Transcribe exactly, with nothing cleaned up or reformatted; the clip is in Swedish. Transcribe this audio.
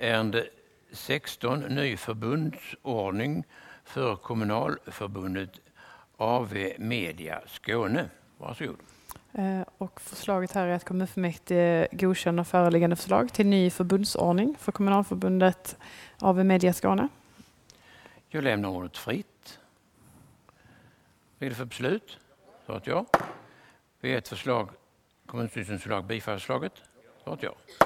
Ärende sexton, ny förbundsordning för kommunalförbundet A V Media Skåne. Varsågod. Och förslaget här är att kommunfullmäktige godkänner föreliggande förslag till ny förbundsordning för kommunalförbundet A V Media Skåne. Jag lämnar ordet fritt. Vad är det för beslut? Svarat ja. Vad är ett förslag? Kommunstyrelsens förslag bifallsförslaget? Svarat ja.